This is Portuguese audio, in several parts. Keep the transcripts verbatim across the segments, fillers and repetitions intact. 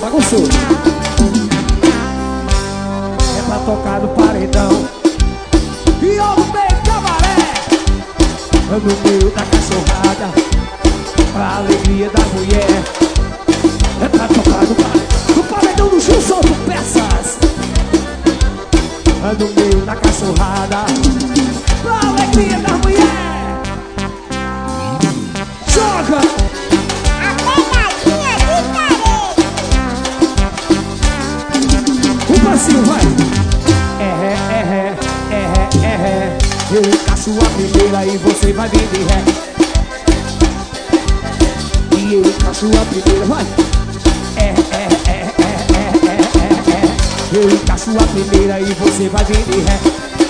bagunçou. É pra tocar no paredão. E eu no meio cabaré, eu no meio da cachorrada, pra alegria da mulher. É pra tocar no paredão, no paredão do Gil solto peças. É no meio da cachorrada, pra alegria da mulher. Joga! A pegadinha de parede. O passinho vai. É, é, é, é, é, é. Eu encaixo a primeira e você vai vir de ré. E eu encaixo a primeira, vai. É, é, é, é, é, é, é, é. Eu encaixo a primeira e você vai vir de ré.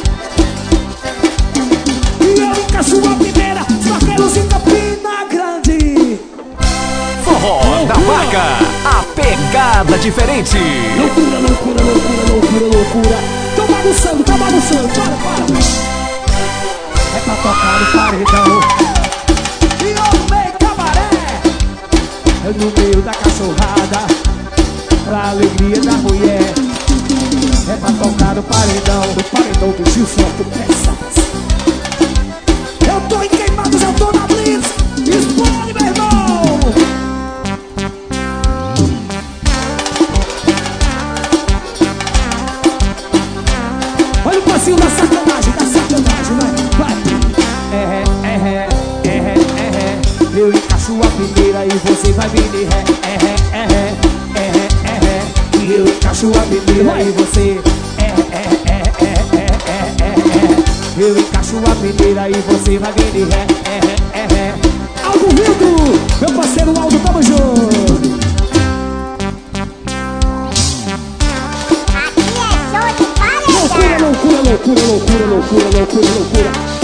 E eu encaixo a primeira, vaqueiros em Campina Grande. Forró da Vaca, a pegada diferente. Loucura, loucura, loucura, loucura, loucura. Tô bagunçando, tô bagunçando, para, para. É pra tocar no paredão. E eu no meio cabaré, eu no meio da cachorrada, pra alegria da mulher. É pra tocar no paredão, no paredão do Gil Forte Peças. Eu tô em Queimados, eu tô na Blitz. Explode, meu irmão. Olha o passinho da sacanagem, da sacanagem, vai, vai. É, é, é, é, é, é. Eu encaixo a primeira e você vai vir de ré. É, é, é, é, é, é. E eu encaixo a primeira e você. É, é, é, é, é, é, é, é. Eu encaixo a primeira e você vai vir de ré. É, é, é. Aldo Vindo, meu parceiro Aldo, tamo junto. Aqui é show de paredão. Loucura, loucura, loucura, loucura, loucura, loucura, loucura.